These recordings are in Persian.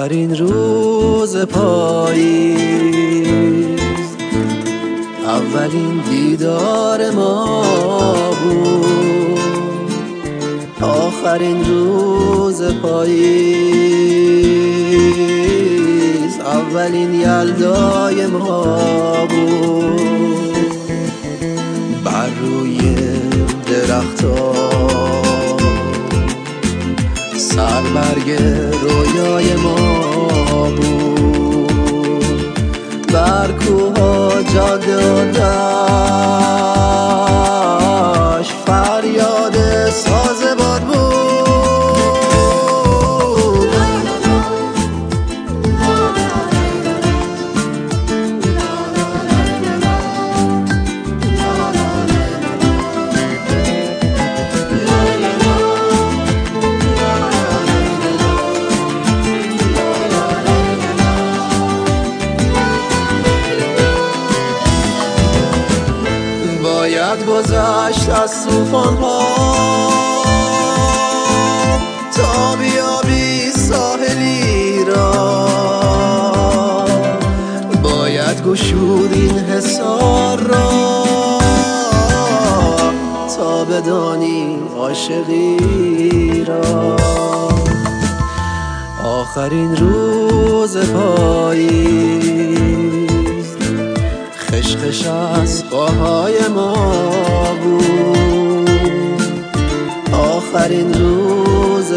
آخرین روز پاییز، اولین دیدار ما بود. آخرین روز پاییز، اولین یلدای ما بود. بر روی درخت‌ها سربرگ رویای ما بود. بر کوها جاده و دشت فریاد ساز باد بود. باید گذشت از طوفان‌ها تا بیابی ساحلی را. باید گشود این حصار را تا بدانی عاشقی را. آخرین روز پاییز، خشخش از پاهای ما بود. آخرین روز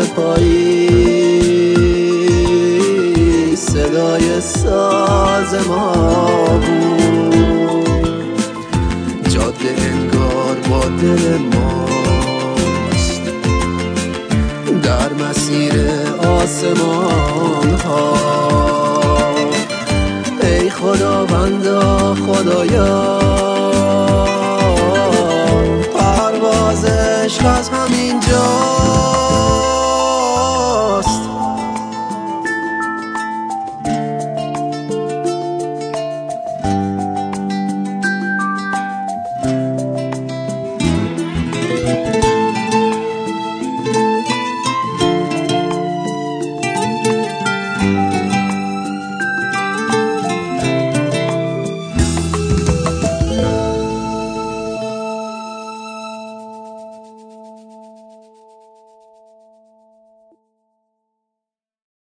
پاییز، صدای ساز ما بود. جاده انگار با دل ماست در مسیر آسمان ها. ای خداوندا خدایا،